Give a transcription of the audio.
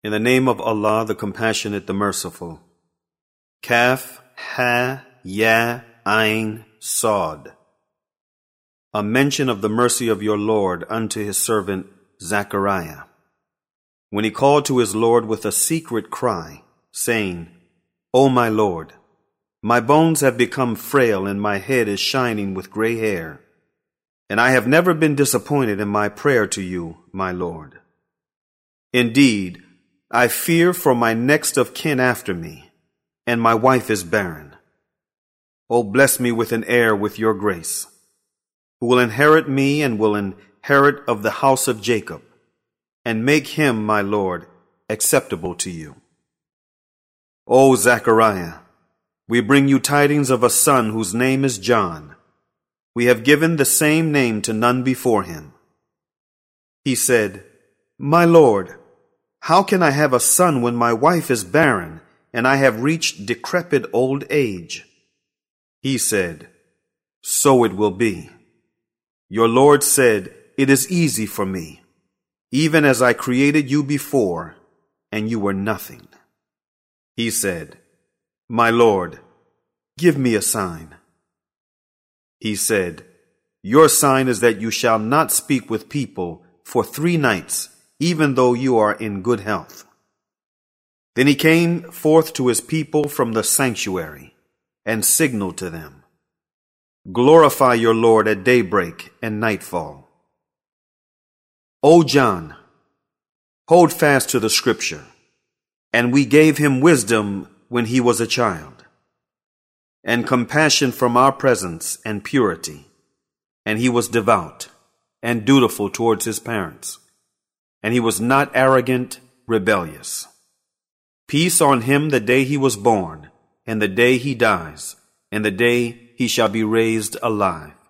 In the name of Allah, the Compassionate, the Merciful. Kaf, Ha, Ya, Ain, Sod. A mention of the mercy of your Lord unto his servant Zechariah, when he called to his Lord with a secret cry, saying, O my Lord, my bones have become frail and my head is shining with gray hair, and I have never been disappointed in my prayer to you, my Lord. Indeed, I fear for my next of kin after me, and my wife is barren. O bless me with an heir with your grace, who will inherit me and will inherit of the house of Jacob, and make him, my Lord, acceptable to you. O Zechariah, we bring you tidings of a son whose name is John. We have given the same name to none before him. He said, My Lord, how can I have a son when my wife is barren, and I have reached decrepit old age? He said, So it will be. Your Lord said, It is easy for me, even as I created you before, and you were nothing. He said, My Lord, give me a sign. He said, Your sign is that you shall not speak with people for 3 nights, even though you are in good health. Then he came forth to his people from the sanctuary and signaled to them, Glorify your Lord at daybreak and nightfall. O John, hold fast to the scripture, and we gave him wisdom when he was a child, and compassion from our presence and purity, and he was devout and dutiful towards his parents, and he was not arrogant, rebellious. Peace on him the day he was born, and the day he dies, and the day he shall be raised alive.